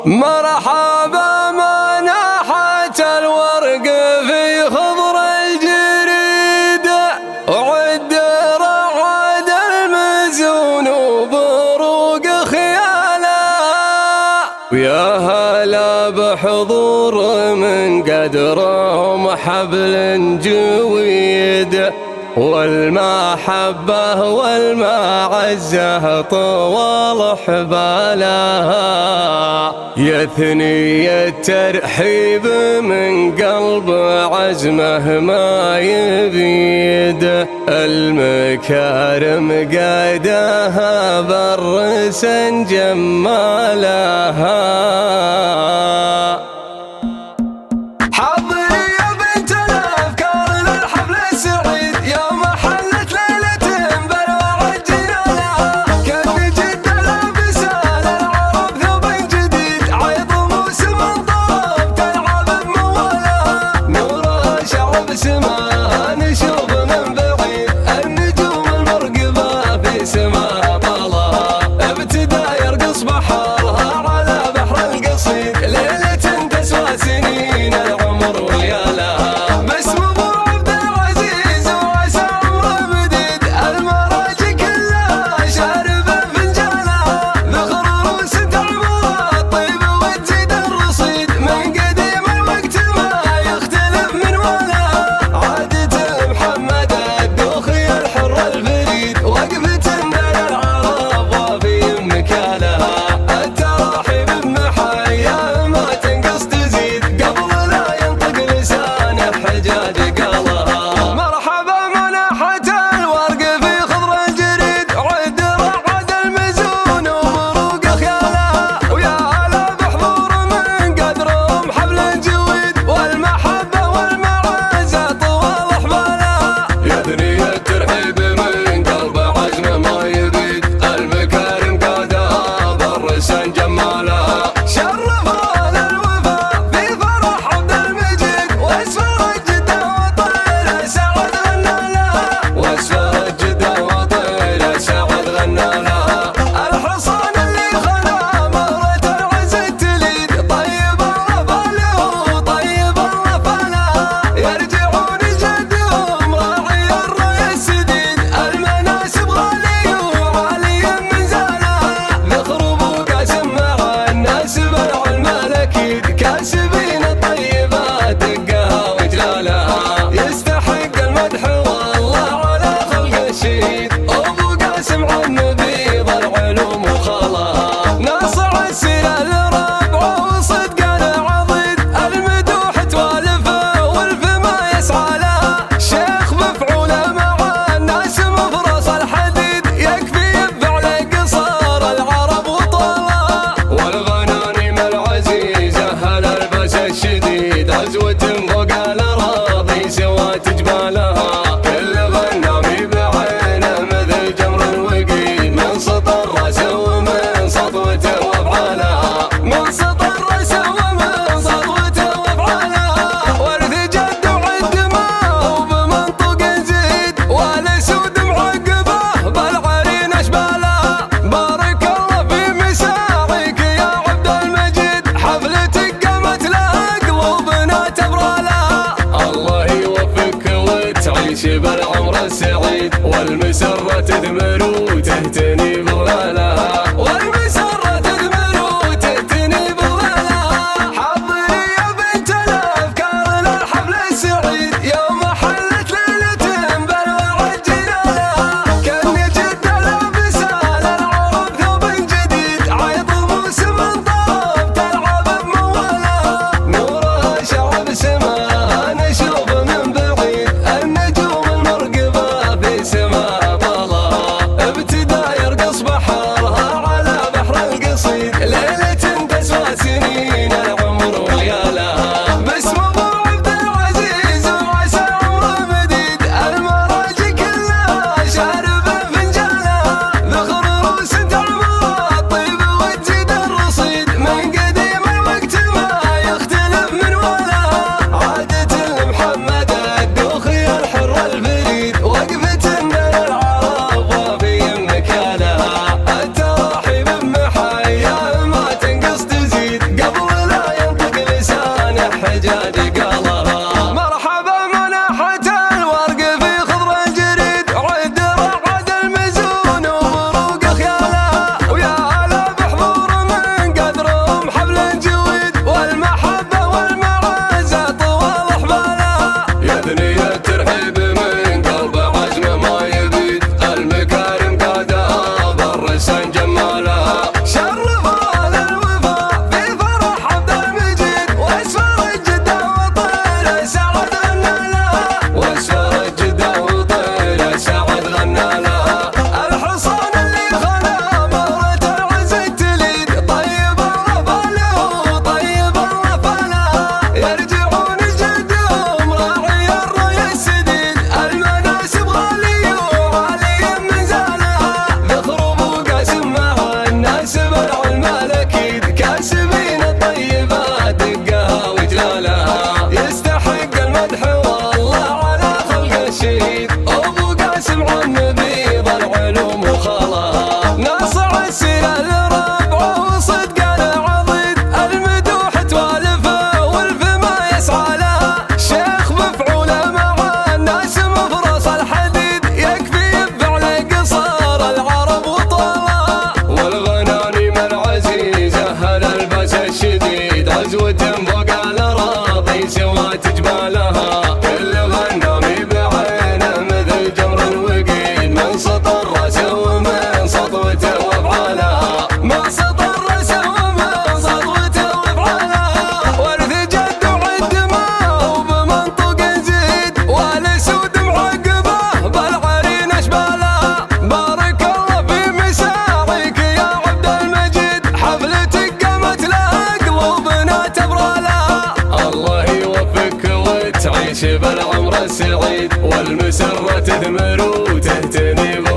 مرحبا مناحة الورق في خضر الجريد، وعد رعد المزون وبروق خياله، ويا هلا بحضور من قدرهم حبل جويد، والمحبة والمعزة طوال حبالها، يثني الترحيب من قلب عزمه ما يبيد، المكارم قادها برسا جمالها. بالعمر السعيد والمسرة تثمر وتهتني بظلالها، والمسرة تثمر وتهتني بظلالها. حضري يا بنت الأفكار للحفل السعيد، يوم حلت ليلة بلوى جلالها، كان جد لابسة للعرب ثوب جديد، عيض موسم طاب تلعب بموالها، نورها شعب سماها نشوف من بعيد، النجوم المرقبة في سما طلها. تعيش بالعمر السعيد والمسرة تثمر وتهتني